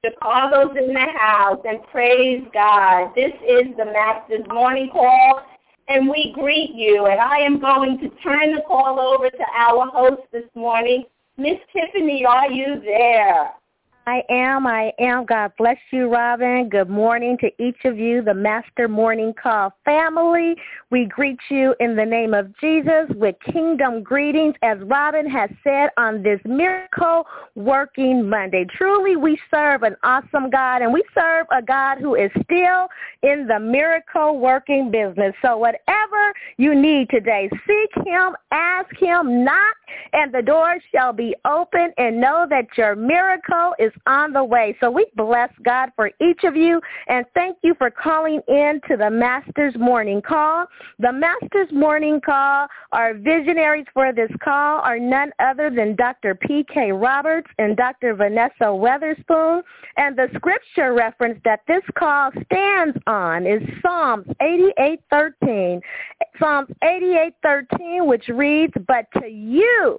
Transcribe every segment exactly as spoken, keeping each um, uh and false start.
Chicago's in the house, and praise God. This is the Master's Morning Call, and we greet you. And I am going to turn the call over to our host this morning. Miss Tiffany, are you there? I am, I am. God bless you, Robin. Good morning to each of you, the Master Morning Call family. We greet you in the name of Jesus with kingdom greetings, as Robin has said on this miracle working Monday. Truly, we serve an awesome God, and we serve a God who is still in the miracle working business. So whatever you need today, seek him, ask him, knock, and the door shall be open, and know that your miracle is on the way. So we bless God for each of you, and thank you for calling in to the Master's Morning Call. The Master's Morning Call, our visionaries for this call are none other than Doctor P K Roberts and Doctor Vanessa Weatherspoon, and the scripture reference that this call stands on is Psalms eighty-eight thirteen. Psalms eighty-eight thirteen, which reads, "But to you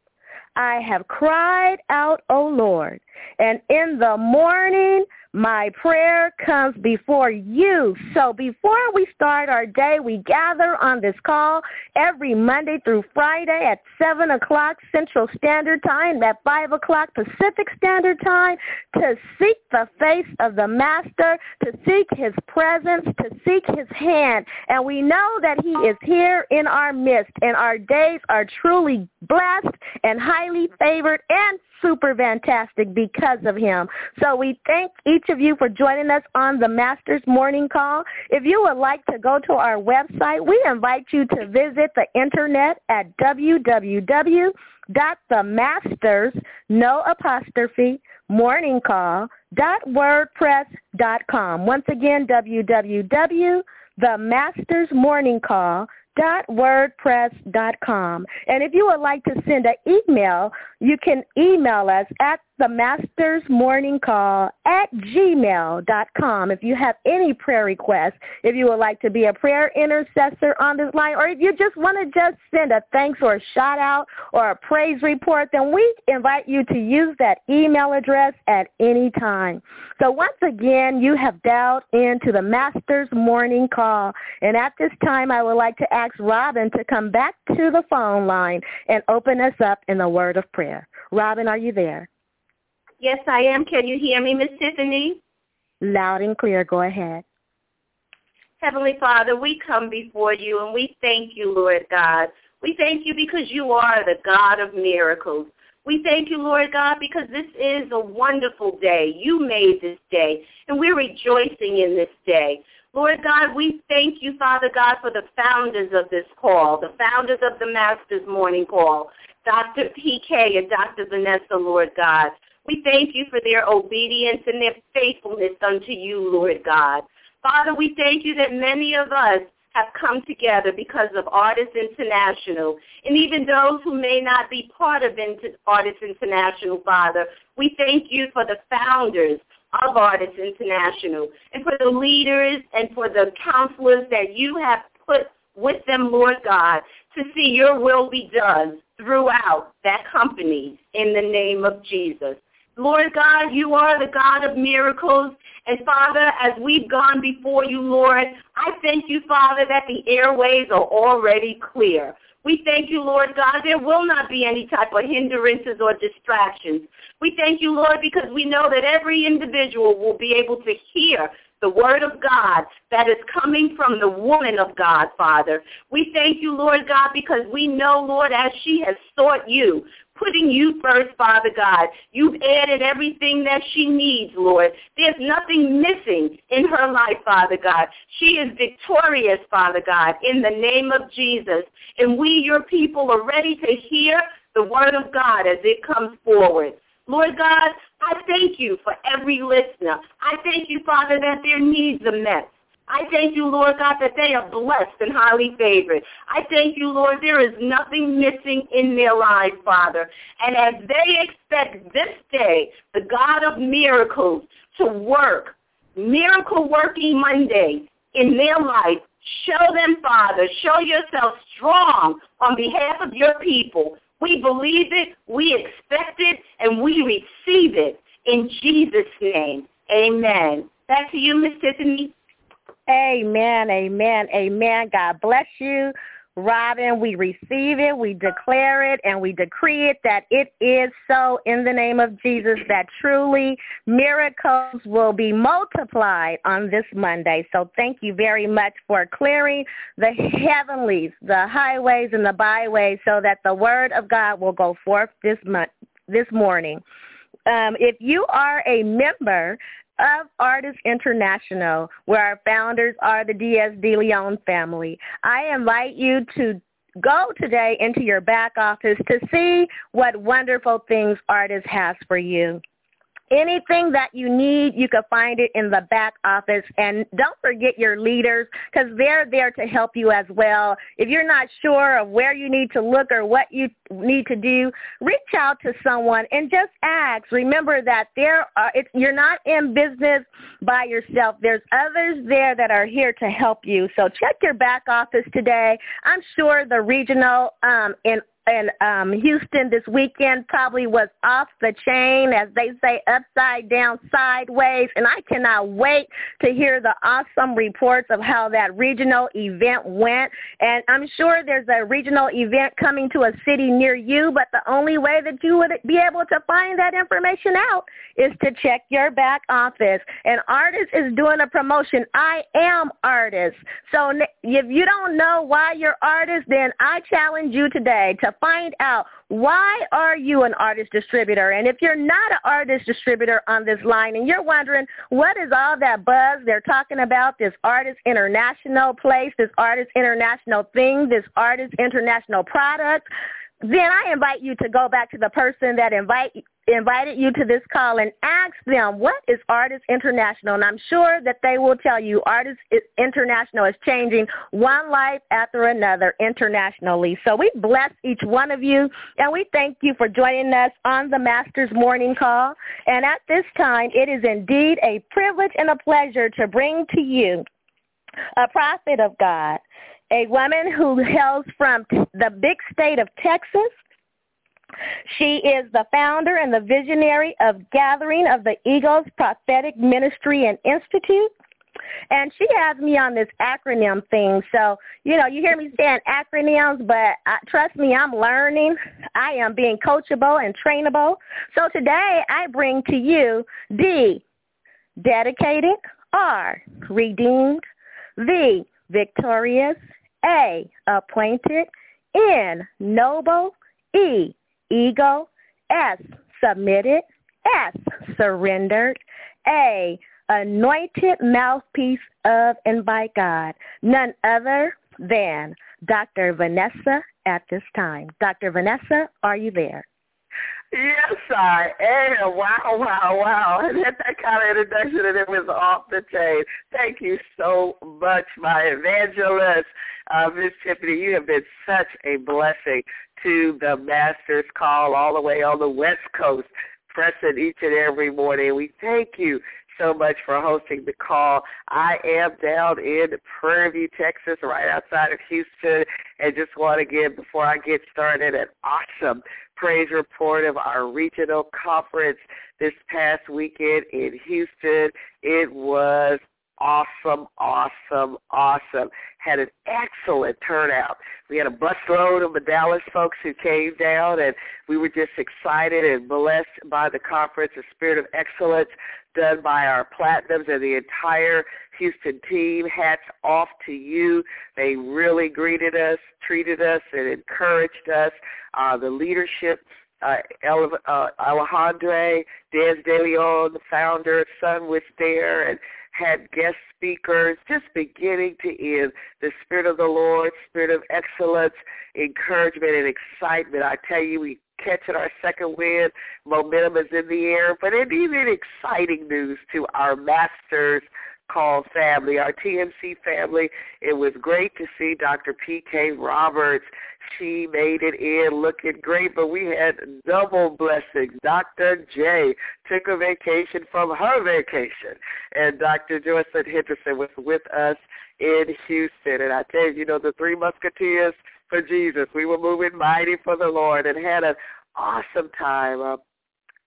I have cried out, O Lord, and in the morning my prayer comes before you." So before we start our day, we gather on this call every Monday through Friday at seven o'clock Central Standard Time, at five o'clock Pacific Standard Time, to seek the face of the Master, to seek his presence, to seek his hand. And we know that he is here in our midst, and our days are truly blessed and highly favored and super fantastic because of him. So we thank each of you for joining us on the Master's Morning Call. If you would like to go to our website, we invite you to visit the internet at w w w dot the masters, no apostrophe, morning call, dot wordpress dot com. Once again, w w w dot the masters morning call, dot wordpress dot com. And if you would like to send an email, you can email us at the Master's Morning Call at gmail dot com. If you have any prayer requests, if you would like to be a prayer intercessor on this line, or if you just want to just send a thanks or a shout out or a praise report, then we invite you to use that email address at any time. So once again, you have dialed into the Master's Morning Call. And at this time, I would like to ask Robin to come back to the phone line and open us up in the word of prayer. Robin, are you there? Yes, I am. Can you hear me, Miss Tiffany? Loud and clear. Go ahead. Heavenly Father, we come before you, and we thank you, Lord God. We thank you because you are the God of miracles. We thank you, Lord God, because this is a wonderful day. You made this day, and we're rejoicing in this day. Lord God, we thank you, Father God, for the founders of this call, the founders of the Master's Morning Call, Doctor P K and Doctor Vanessa, Lord God. We thank you for their obedience and their faithfulness unto you, Lord God. Father, we thank you that many of us have come together because of Artists International. And even those who may not be part of Artists International, Father, we thank you for the founders of Artists International and for the leaders and for the counselors that you have put with them, Lord God, to see your will be done throughout that company in the name of Jesus. Lord God, you are the God of miracles. And, Father, as we've gone before you, Lord, I thank you, Father, that the airways are already clear. We thank you, Lord God, there will not be any type of hindrances or distractions. We thank you, Lord, because we know that every individual will be able to hear the word of God that is coming from the woman of God, Father. We thank you, Lord God, because we know, Lord, as she has sought you, putting you first, Father God. You've added everything that she needs, Lord. There's nothing missing in her life, Father God. She is victorious, Father God, in the name of Jesus. And we, your people, are ready to hear the word of God as it comes forward. Lord God, I thank you for every listener. I thank you, Father, that their needs are met. I thank you, Lord God, that they are blessed and highly favored. I thank you, Lord, there is nothing missing in their lives, Father. And as they expect this day, the God of miracles, to work, miracle-working Monday in their life, show them, Father, show yourself strong on behalf of your people. We believe it, we expect it, and we receive it In Jesus' name, amen. Back to you, Miss Tiffany. Amen, amen, amen. God bless you, Robin. We receive it, we declare it, and we decree it that it is so in the name of Jesus, that truly miracles will be multiplied on this Monday. So thank you very much for clearing the heavenlies, the highways, and the byways so that the word of God will go forth this month, this morning. Um, if you are a member of Artists International, where our founders are the Diaz de Leon family, I invite you to go today into your back office to see what wonderful things Artists has for you. Anything that you need, you can find it in the back office. And don't forget your leaders, because they're there to help you as well. If you're not sure of where you need to look or what you need to do, reach out to someone and just ask. Remember that there are, it's, you're not in business by yourself. There's others there that are here to help you. So check your back office today. I'm sure the regional um, in And um, Houston this weekend probably was off the chain, as they say, upside down, sideways. And I cannot wait to hear the awesome reports of how that regional event went. And I'm sure there's a regional event coming to a city near you, but the only way that you would be able to find that information out is to check your back office. And Artist is doing a promotion. I am Artist. So if you don't know why you're Artist, then I challenge you today to find out, why are you an Artist distributor? And if you're not an Artist distributor on this line and you're wondering, what is all that buzz they're talking about, this Artist International place, this Artist International thing, this Artist International product, then I invite you to go back to the person that invite, invited you to this call and ask them, what is Artist International? And I'm sure that they will tell you Artist International is changing one life after another internationally. So we bless each one of you, and we thank you for joining us on the Master's Morning Call. And at this time, it is indeed a privilege and a pleasure to bring to you a prophet of God, a woman who hails from the big state of Texas. She is the founder and the visionary of Gathering of the Eagles Prophetic Ministry and Institute. And she has me on this acronym thing. So, you know, you hear me saying acronyms, but uh, trust me, I'm learning. I am being coachable and trainable. So today I bring to you D, dedicated, R, redeemed, V, victorious, A, appointed, N, noble, E, ego, S, submitted, S, surrendered, A, anointed mouthpiece of and by God, none other than Doctor Vanessa at this time. Doctor Vanessa, are you there? Yes, I am. Wow, wow, wow. And that, that kind of introduction, and it was off the chain. Thank you so much, my evangelist. Uh, Miss Tiffany, you have been such a blessing to the Master's Call all the way on the West Coast, pressing each and every morning. We thank you so much for hosting the call. I am down in Prairie View, Texas, right outside of Houston, and just want to give, before I get started, an awesome praise report of our regional conference this past weekend in Houston. It was awesome, awesome, awesome. Had an excellent turnout. We had a busload of the Dallas folks who came down, and we were just excited and blessed by the conference, the spirit of excellence done by our Platinums and the entire Houston team. Hats off to you. They really greeted us, treated us, and encouraged us. Uh, the leadership, uh, Ele- uh, Alejandre Diaz de Leon, the founder, son, was there, and had guest speakers, just beginning to end. The Spirit of the Lord, Spirit of excellence, encouragement, and excitement. I tell you, we catching our second wind. Momentum is in the air. But it even exciting news to our Masters Call family, our T M C family. It was great to see Doctor P K Roberts. She made it in looking great, but we had double blessings. Doctor J took a vacation from her vacation, and Doctor Joycelyn Henderson was with us in Houston. And I tell you, you know, the three musketeers for Jesus. We were moving mighty for the Lord and had an awesome time. Uh,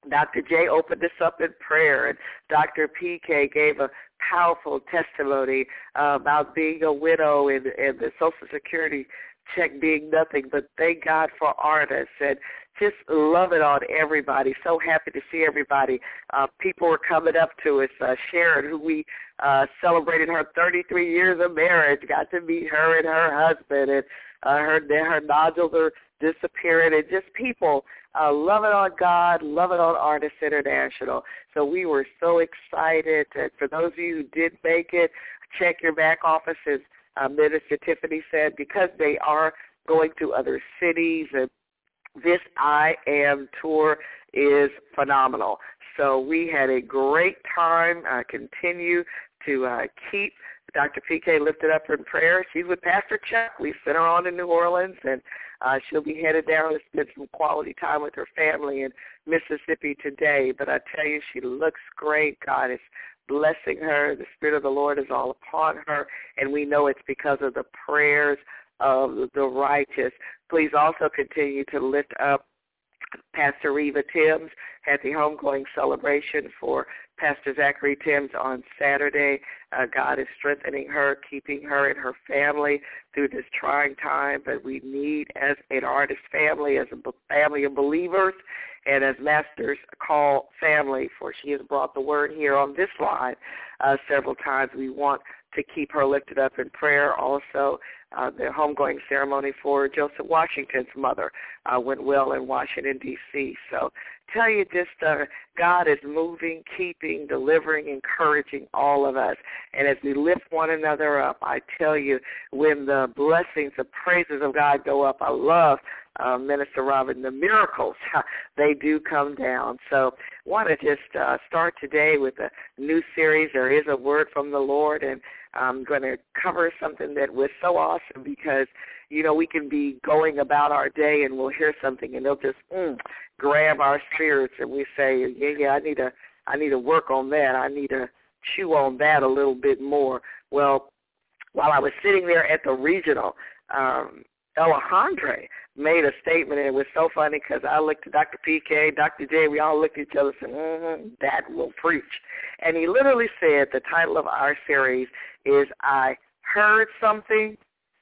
Doctor J opened us up in prayer, and Doctor P K gave a powerful testimony uh, about being a widow and, and the Social Security check being nothing, but thank God for artists, and just love it on everybody. So happy to see everybody. Uh, people were coming up to us. Uh, Sharon, who we uh, celebrated her thirty-three years of marriage, got to meet her and her husband, and uh, her, her nodules are disappearing, and just people uh, love it on God, love it on Artists International. So we were so excited. And for those of you who did make it, check your back offices. Uh, Minister Tiffany said, because they are going to other cities, and this I Am tour is phenomenal. So we had a great time. Uh, continue to uh, keep Doctor P K lifted up in prayer. She's with Pastor Chuck. We sent her on to New Orleans, and uh, she'll be headed down to spend some quality time with her family in Mississippi today. But I tell you, she looks great. God is blessing her. The Spirit of the Lord is all upon her, and we know it's because of the prayers of the righteous. Please also continue to lift up Pastor Reva Timms, had the homegoing celebration for Pastor Zachary Timms on Saturday. Uh, God is strengthening her, keeping her and her family through this trying time, but we need, as an artist family, as a family of believers, and as Masters call family, for she has brought the word here on this line uh, several times, we want to keep her lifted up in prayer. Also, uh, the homegoing ceremony for Joseph Washington's mother uh, went well in Washington, D C So tell you, just uh, God is moving, keeping, delivering, encouraging all of us. And as we lift one another up, I tell you, when the blessings, the praises of God go up, I love uh, Minister Robin, the miracles, they do come down. So I want to just uh, start today with a new series. There is a word from the Lord, and I'm going to cover something that was so awesome because, you know, we can be going about our day and we'll hear something and they'll just mm, grab our spirits, and we say, yeah, yeah, I need to, I need to work on that. I need to chew on that a little bit more. Well, while I was sitting there at the regional, um, Alejandro made a statement, and it was so funny because I looked at Doctor P K, Doctor J, we all looked at each other and said, mm-hmm, that will preach. And he literally said the title of our series is I heard something,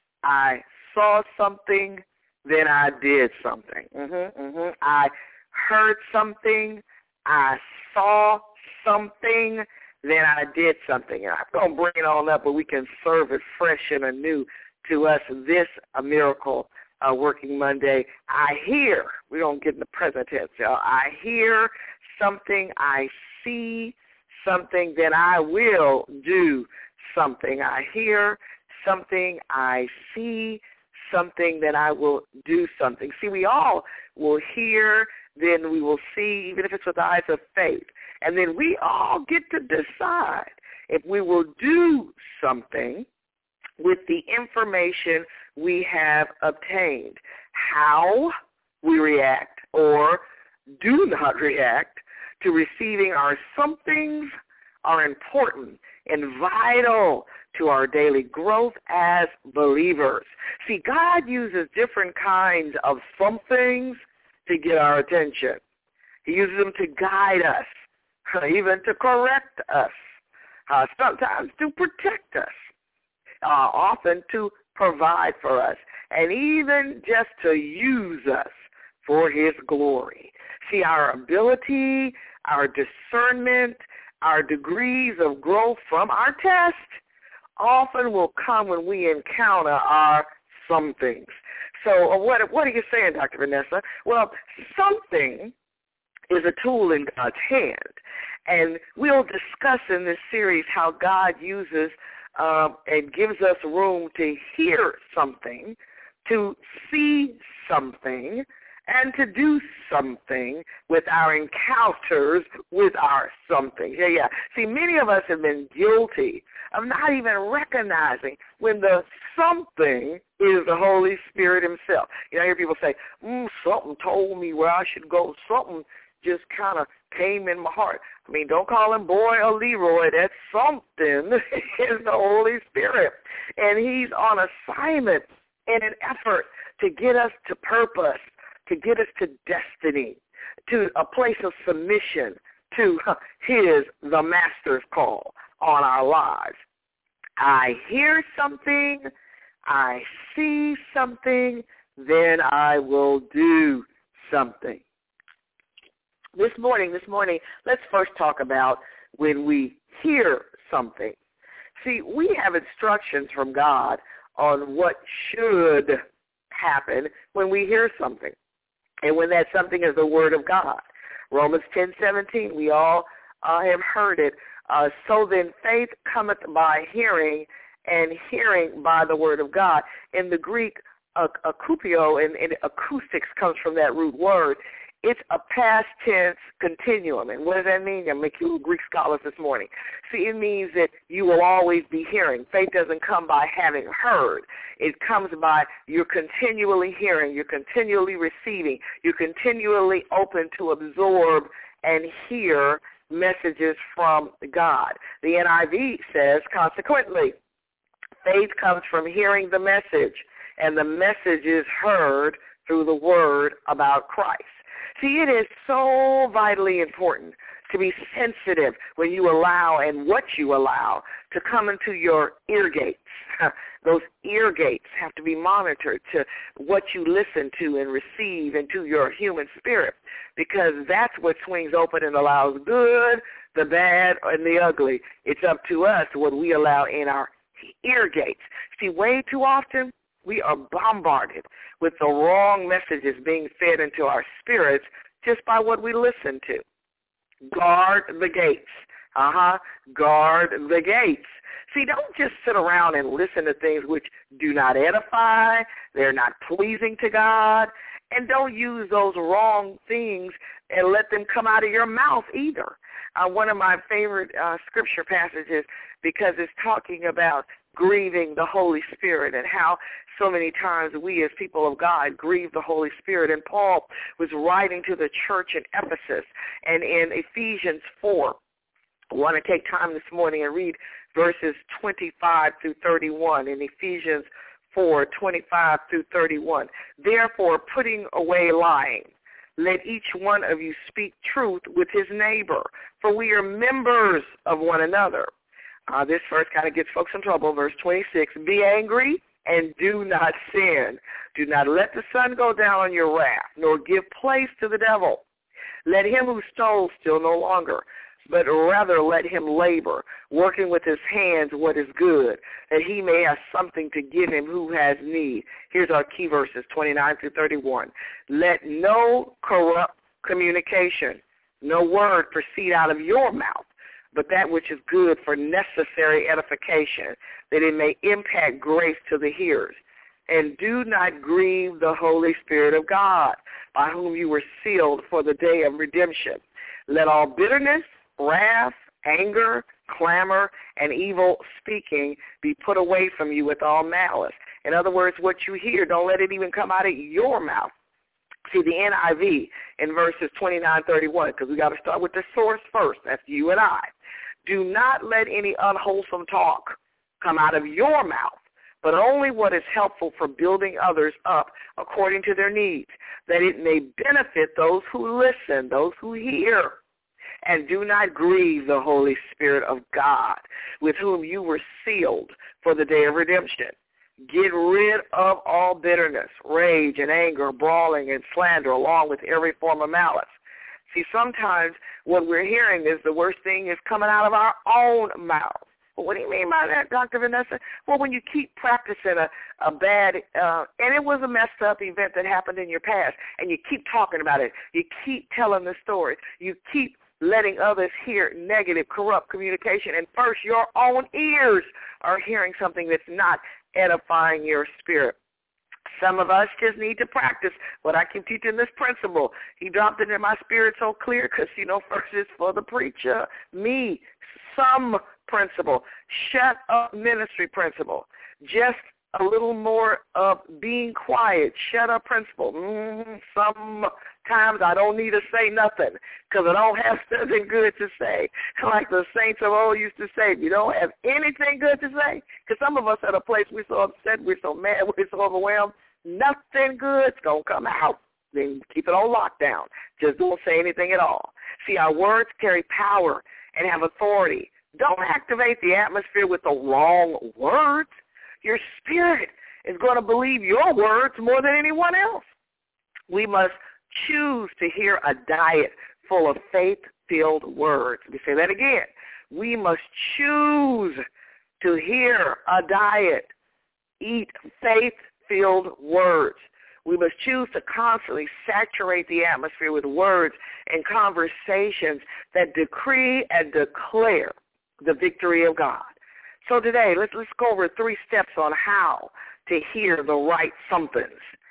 I saw something, then I did something. Mm-hmm, mm-hmm. I heard something, I saw something, then I did something. And I'm going to bring it on up, but we can serve it fresh and anew to us this a miracle uh, working Monday. I hear, we don't get in the present tense, y'all. I hear something, I see something, then I will do something. I hear something, I see something, then I will do something. See, we all will hear, then we will see, even if it's with the eyes of faith. And then we all get to decide if we will do something with the information we have obtained. How we react or do not react to receiving our somethings are important and vital to our daily growth as believers. See, God uses different kinds of somethings to get our attention. He uses them to guide us, even to correct us, uh, sometimes to protect us, uh, often to provide for us, and even just to use us for his glory. See, our ability, our discernment, our degrees of growth from our test often will come when we encounter our somethings. So uh, what, what are you saying, Doctor Vanessa? Well, something is a tool in God's hand. And we'll discuss in this series how God uses um, and gives us room to hear something, to see something, and to do something with our encounters with our something. Yeah, yeah. See, many of us have been guilty of not even recognizing when the something is the Holy Spirit himself. You know, I hear people say, mm, something told me where I should go. Something just kind of came in my heart. I mean, don't call him Boy or Leroy. That something is the Holy Spirit. And he's on assignment in an effort to get us to purpose, to get us to destiny. to a place of submission to his, the master's call on our lives. I hear something, I see something, then I will do something. This morning, this morning, let's first talk about when we hear something. See, we have instructions from God on what should happen when we hear something, and when that something is the Word of God. Romans ten seventeen, we all uh, have heard it. Uh, so then faith cometh by hearing, and hearing by the Word of God. In the Greek, akupio, and, and acoustics comes from that root word. It's a past tense continuum. And what does that mean? I'm making you Greek scholars this morning. See, it means that you will always be hearing. Faith doesn't come by having heard. It comes by you're continually hearing, you're continually receiving, you're continually open to absorb and hear messages from God. The N I V says, consequently, faith comes from hearing the message, and the message is heard through the word about Christ. See, it is so vitally important to be sensitive when you allow and what you allow to come into your ear gates. Those ear gates have to be monitored to what you listen to and receive into your human spirit, because that's what swings open and allows good, the bad, and the ugly. It's up to us what we allow in our ear gates. See, way too often, we are bombarded with the wrong messages being fed into our spirits just by what we listen to. Guard the gates. Uh-huh. Guard the gates. See, don't just sit around and listen to things which do not edify, they're not pleasing to God, and don't use those wrong things and let them come out of your mouth either. Uh, one of my favorite uh, scripture passages, because it's talking about grieving the Holy Spirit and how so many times we as people of God grieve the Holy Spirit. And Paul was writing to the church in Ephesus, and in Ephesians four, I want to take time this morning and read verses twenty-five through thirty-one in Ephesians four, twenty-five through thirty-one. Therefore, putting away lying, let each one of you speak truth with his neighbor, for we are members of one another. Uh, this verse kind of gets folks in trouble. Verse twenty-six, be angry and do not sin. Do not let the sun go down on your wrath, nor give place to the devil. Let him who stole steal no longer, but rather let him labor, working with his hands what is good, that he may have something to give him who has need. Here's our key verses, twenty-nine through thirty-one. Let no corrupt communication, no word proceed out of your mouth, but that which is good for necessary edification, that it may impact grace to the hearers. And do not grieve the Holy Spirit of God, by whom you were sealed for the day of redemption. Let all bitterness, wrath, anger, clamor, and evil speaking be put away from you with all malice. In other words, what you hear, don't let it even come out of your mouth. See, the N I V in verses twenty-nine, thirty-one, because we got to start with the source first. That's you and I. Do not let any unwholesome talk come out of your mouth, but only what is helpful for building others up according to their needs, that it may benefit those who listen, those who hear. And do not grieve the Holy Spirit of God, with whom you were sealed for the day of redemption. Get rid of all bitterness, rage, and anger, brawling, and slander, along with every form of malice. See, sometimes what we're hearing is the worst thing is coming out of our own mouths. Well, what do you mean by that, Doctor Vanessa? Well, when you keep practicing a, a bad, uh, and it was a messed up event that happened in your past, and you keep talking about it, you keep telling the story, you keep letting others hear negative, corrupt communication, and first your own ears are hearing something that's not edifying your spirit. Some of us just need to practice what I keep teaching this principle. He dropped it in my spirit so clear because, you know, first it's for the preacher, me, some principle, shut up ministry principle, just a little more of being quiet, shut up principle. Mm, sometimes I don't need to say nothing because I don't have something good to say. Like the saints of old used to say, you don't have anything good to say. Because some of us at a place we're so upset, we're so mad, we're so overwhelmed, nothing good's going to come out. then keep it on lockdown. Just don't say anything at all. See, our words carry power and have authority. Don't activate the atmosphere with the wrong words. Your spirit is going to believe your words more than anyone else. We must choose to hear a diet full of faith-filled words. Let me say that again. We must choose to hear a diet, eat faith-filled words. We must choose to constantly saturate the atmosphere with words and conversations that decree and declare the victory of God. So today, let's let's go over three steps on how to hear the right somethings.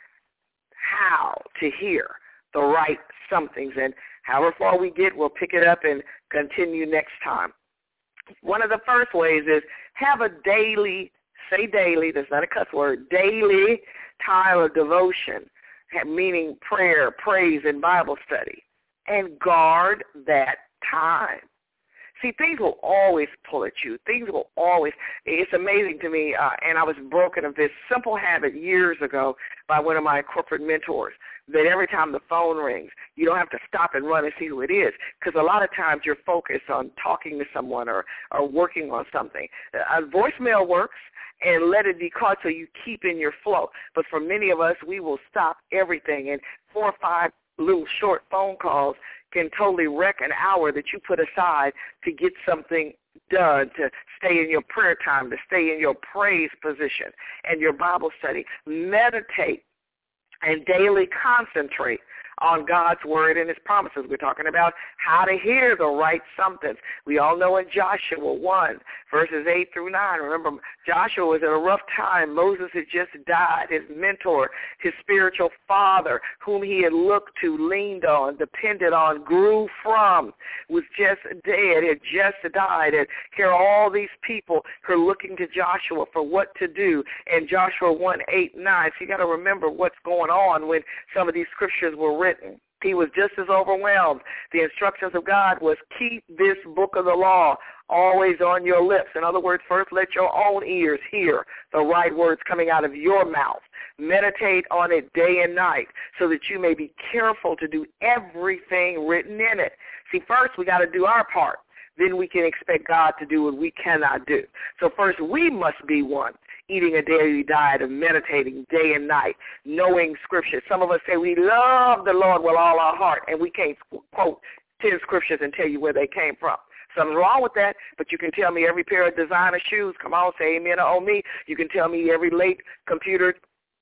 How to hear the right somethings. And however far we get, we'll pick it up and continue next time. One of the first ways is have a daily, say daily, that's not a cuss word, daily time of devotion, meaning prayer, praise, and Bible study. And guard that time. See, things will always pull at you. Things will always, it's amazing to me, uh, and I was broken of this simple habit years ago by one of my corporate mentors, that every time the phone rings, you don't have to stop and run and see who it is, because a lot of times you're focused on talking to someone or, or working on something. A voicemail works, and let it be caught so you keep in your flow. But for many of us, we will stop everything, and four or five little short phone calls can totally wreck an hour that you put aside to get something done, to stay in your prayer time, to stay in your praise position and your Bible study. Meditate and daily concentrate on God's word and his promises. We're talking about how to hear the right somethings. We all know in Joshua one, verses eight through nine. Remember, Joshua was in a rough time. Moses had just died. His mentor, his spiritual father, whom he had looked to, leaned on, depended on, grew from, was just dead, had just died. And here are all these people who are looking to Joshua for what to do. And Joshua one, eight, nine. So you got to remember what's going on when some of these scriptures were written. He was just as overwhelmed. The instructions of God was keep this book of the law always on your lips. In other words, first let your own ears hear the right words coming out of your mouth. Meditate on it day and night so that you may be careful to do everything written in it. See, first we got to do our part. Then we can expect God to do what we cannot do. So first we must be one, eating a daily diet of meditating day and night, knowing Scripture. Some of us say we love the Lord with all our heart, and we can't quote ten Scriptures and tell you where they came from. Something's wrong with that, but you can tell me every pair of designer shoes. Come on, say amen or oh me. You can tell me every late computer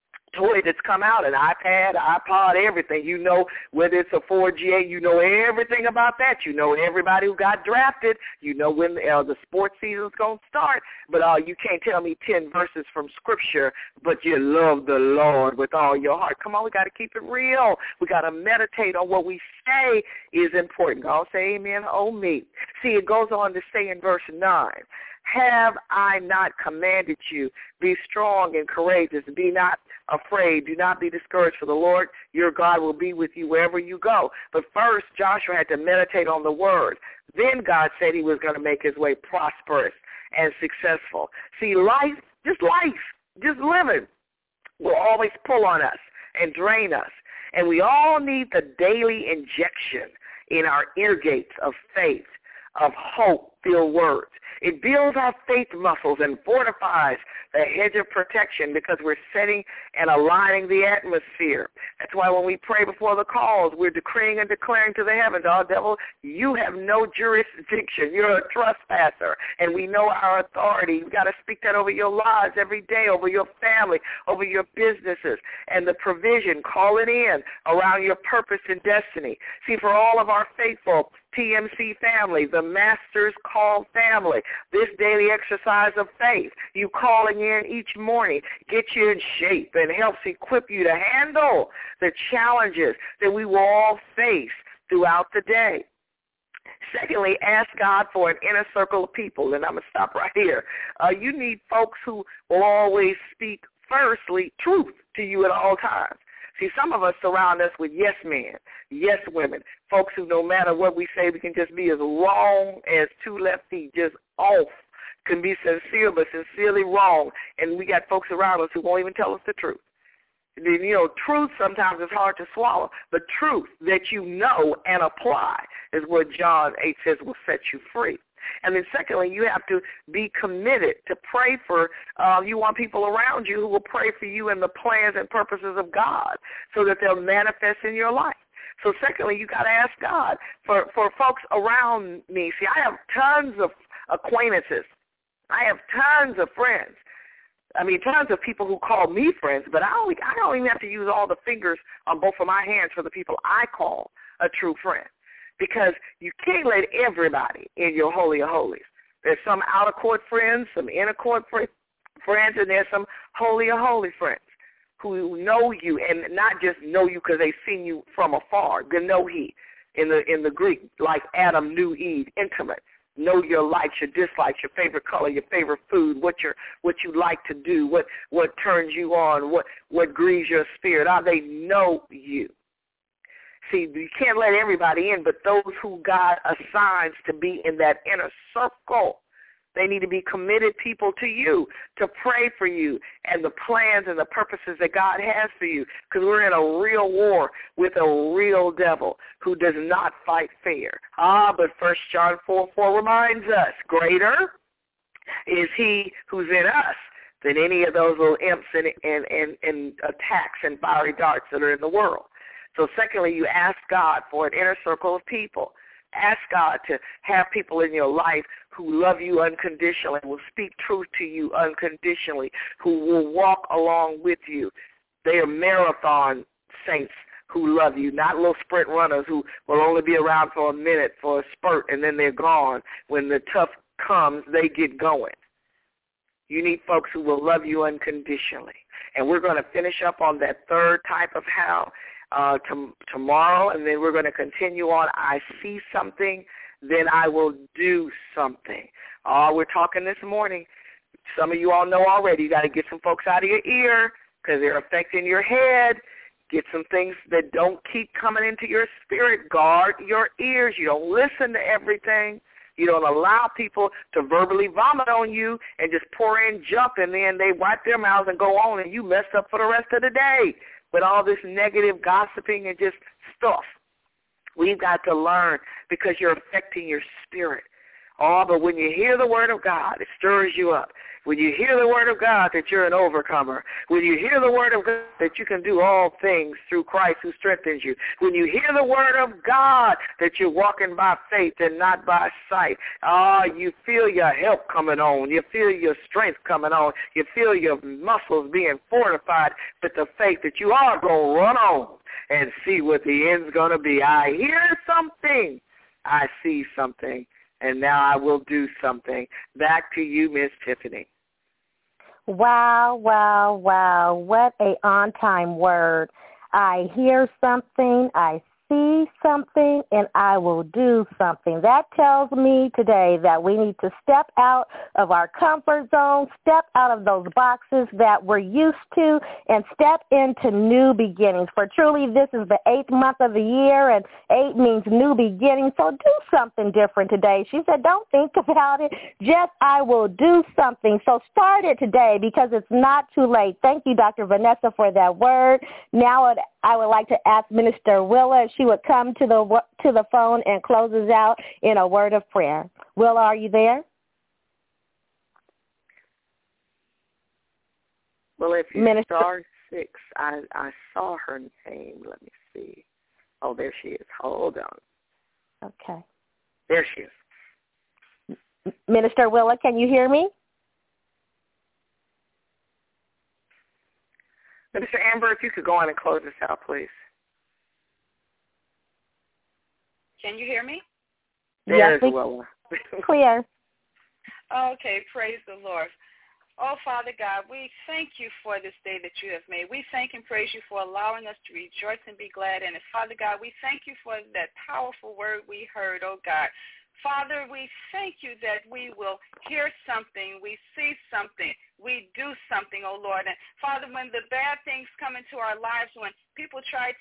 toy that's come out, an iPad, iPod, everything. You know whether it's a four G A, you know everything about that. You know everybody who got drafted. You know when uh, the sports season's going to start. But uh, you can't tell me ten verses from Scripture, but you love the Lord with all your heart. Come on, we got to keep it real. We got to meditate on what we say is important. God say amen, oh me. See, it goes on to say in verse nine, have I not commanded you? Be strong and courageous. Be not afraid. Do not be discouraged, for the Lord your God will be with you wherever you go. But first, Joshua had to meditate on the word. Then God said he was going to make his way prosperous and successful. See, life, just life, just living, will always pull on us and drain us. And we all need the daily injection in our ear gates of faith, of hope-filled words. It builds our faith muscles and fortifies the hedge of protection because we're setting and aligning the atmosphere. That's why when we pray before the calls, we're decreeing and declaring to the heavens, oh, devil, you have no jurisdiction. You're a trespasser, and we know our authority. You've got to speak that over your lives every day, over your family, over your businesses, and the provision, call it in around your purpose and destiny. See, for all of our faithful T M C family, the Master's Call family, this daily exercise of faith, you calling in each morning, get you in shape and helps equip you to handle the challenges that we will all face throughout the day. Secondly, ask God for an inner circle of people, and I'm going to stop right here. Uh, you need folks who will always speak, firstly, truth to you at all times. See, some of us surround us with yes men, yes women, folks who no matter what we say, we can just be as wrong as two left feet, just off, can be sincere but sincerely wrong, and we got folks around us who won't even tell us the truth. You know, truth sometimes is hard to swallow, but truth that you know and apply is what John eight says will set you free. And then secondly, you have to be committed to pray for, uh, you want people around you who will pray for you and the plans and purposes of God so that they'll manifest in your life. So secondly, you got to ask God for, for folks around me. See, I have tons of acquaintances. I have tons of friends. I mean, tons of people who call me friends, but I only I don't even have to use all the fingers on both of my hands for the people I call a true friend, because you can't let everybody in your holy of holies. There's some out-of-court friends, some inner-court friends, and there's some holy of holy friends who know you, and not just know you because they've seen you from afar. Genohi in the in the Greek, like Adam knew Eve, intimate. Know your likes, your dislikes, your favorite color, your favorite food, what you what you like to do, what what turns you on, what what grieves your spirit. Ah, they know you. See, you can't let everybody in, but those who God assigns to be in that inner circle, they need to be committed people to you, to pray for you and the plans and the purposes that God has for you, because we're in a real war with a real devil who does not fight fair. Ah, but First John four four reminds us, greater is he who's in us than any of those little imps and, and, and, and attacks and fiery darts that are in the world. So secondly, you ask God for an inner circle of people. Ask God to have people in your life who love you unconditionally, will speak truth to you unconditionally, who will walk along with you. They are marathon saints who love you, not little sprint runners who will only be around for a minute, for a spurt, and then they're gone. When the tough comes, they get going. You need folks who will love you unconditionally. And we're going to finish up on that third type of how uh, to, tomorrow, and then we're going to continue on. I see something, then I will do something. Oh, we're talking this morning. Some of you all know already. You got to get some folks out of your ear because they're affecting your head. Get some things that don't keep coming into your spirit. Guard your ears. You don't listen to everything. You don't allow people to verbally vomit on you and just pour in junk, and then they wipe their mouths and go on, and you mess up for the rest of the day with all this negative gossiping and just stuff. We've got to learn because you're affecting your spirit. Oh, but when you hear the word of God, it stirs you up. When you hear the word of God that you're an overcomer, when you hear the word of God that you can do all things through Christ who strengthens you, when you hear the word of God that you're walking by faith and not by sight, ah, oh, you feel your help coming on. You feel your strength coming on. You feel your muscles being fortified with the faith that you are going to run on and see what the end's going to be. I hear something. I see something. And now I will do something. Back to you, Miss Tiffany. Wow, wow, wow. What a on-time word. I hear something, I see something, and I will do something. That tells me today that we need to step out of our comfort zone, step out of those boxes that we're used to, and step into new beginnings. For truly, this is the eighth month of the year, and eight means new beginnings, so do something different today. She said, don't think about it, just I will do something. So start it today because it's not too late. Thank you, Doctor Vanessa, for that word. Now I would like to ask Minister Willa if she would come to the to the phone and close us out in a word of prayer. Willa, are you there? Well, if you Minister. star six, I, I saw her name. Let me see. Oh, there she is. Hold on. Okay. There she is. Minister Willa, can you hear me? Mister Amber, if you could go on and close this out, please. Can you hear me? There Yes, we well. clear. Okay, praise the Lord. Oh, Father God, we thank you for this day that you have made. We thank and praise you for allowing us to rejoice and be glad in it. Father God, we thank you for that powerful word we heard, oh God. Father, we thank you that we will hear something, we see something, we do something, oh Lord. And Father, when the bad things come into our lives, when people try to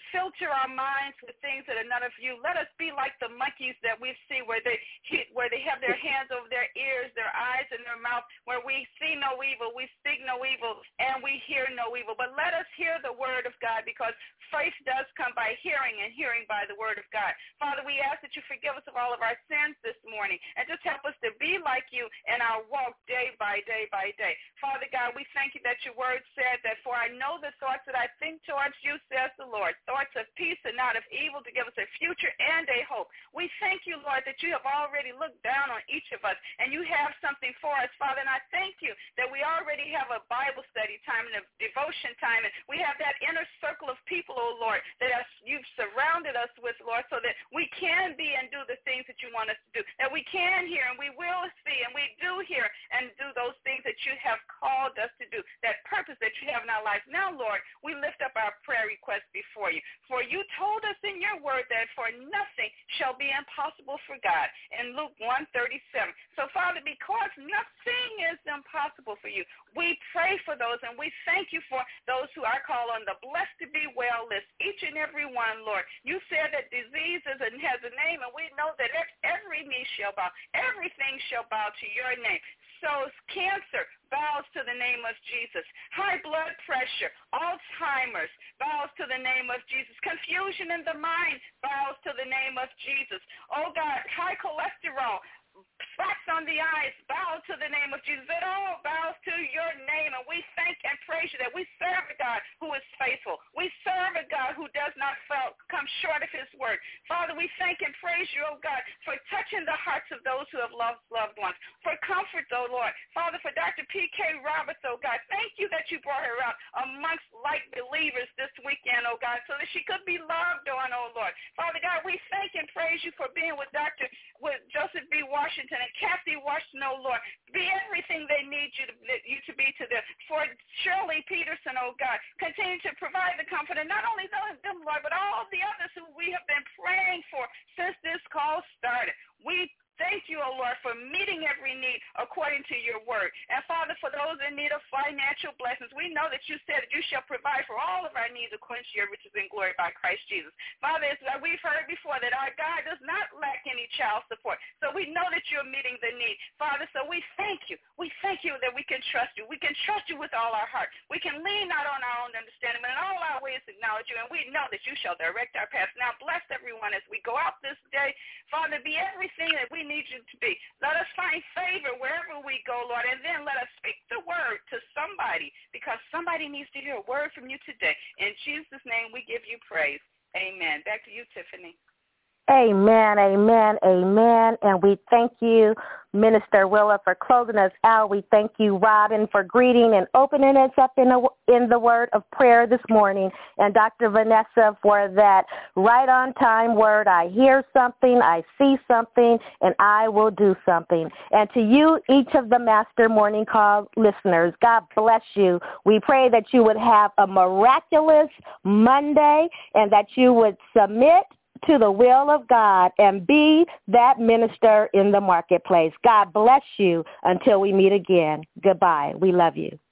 filter our minds with things that are not of you. Let us be like the monkeys that we see where they where they have their hands over their ears, their eyes, and their mouth, where we see no evil, we speak no evil, and we hear no evil. But let us hear the word of God, because faith does come by hearing, and hearing by the word of God. Father, we ask that you forgive us of all of our sins this morning, and just help us to be like you in our walk day by day by day. Father God, we thank you that your word said that, for I know the thoughts that I think towards you, says the Lord, thoughts of peace and not of evil, to give us a future and a hope. We thank you, Lord, that you have already looked down on each of us, and you have something for us, Father. And I thank you that we already have a Bible study time and a devotion time, and we have that inner circle of people, oh Lord, that you've surrounded us with, Lord, so that we can be and do the things that you want us to do, that we can hear and we will see and we do hear and do those things that you have called us to do, that purpose that you have in our life. Now, Lord, we lift up our prayer requests before you. For you told us in your word that for nothing shall be impossible for God, in Luke one thirty-seven. So, Father, because nothing is impossible for you, we pray for those, and we thank you for those who are called on the blessed to be well list, each and every one, Lord. You said that disease is a, has a name, and we know that every knee shall bow, everything shall bow to your name. So cancer bows to the name of Jesus. High blood pressure, Alzheimer's bows to the name of Jesus. Confusion in the mind bows to the name of Jesus. Oh God, high cholesterol, spots on the eyes, bow to the name of Jesus. It all bows to your name, and we thank and praise you that we serve a God who is faithful. We serve a God who does not fail, come short of his word. Father, we thank and praise you, oh God, for touching the hearts of those who have lost loved ones, for comfort, oh Lord. Father, for Doctor P K Roberts, oh God, thank you that you brought her out amongst like believers this weekend, oh God, so that she could be loved on, oh Lord. Father God, we thank and praise you for being with Doctor with Joseph B. Washington and Kathy Washington, oh Lord. Be everything they need you to, you to be to them. For Shirley Peterson, oh God, continue to provide the comfort, and not only them, Lord, but all the others who we have been praying for since this call started. We thank you, O Lord, for meeting every need according to your word. And, Father, for those in need of financial blessings, we know that you said that you shall provide for all of our needs according to your riches and glory by Christ Jesus. Father, as we've heard before, that our God does not lack any child support. So we know that you're meeting the need. Father, so we thank you. We thank you that we can trust you. We can trust you with all our heart. We can lean not on our own understanding, but in all our ways acknowledge you. And we know that you shall direct our paths. Now, bless everyone as we go out this day. Father, be everything that we need you to be. Let us find favor wherever we go, Lord, and then let us speak the word to somebody, because somebody needs to hear a word from you today. In Jesus' name, we give you praise. Amen. Back to you, Tiffany. Amen, amen, amen. And we thank you, Minister Willa, for closing us out. We thank you, Robin, for greeting and opening us up in the, in the word of prayer this morning. And Doctor Vanessa for that right-on-time word. I hear something, I see something, and I will do something. And to you, each of the Master Morning Call listeners, God bless you. We pray that you would have a miraculous Monday and that you would submit to the will of God and be that minister in the marketplace. God bless you until we meet again. Goodbye. We love you.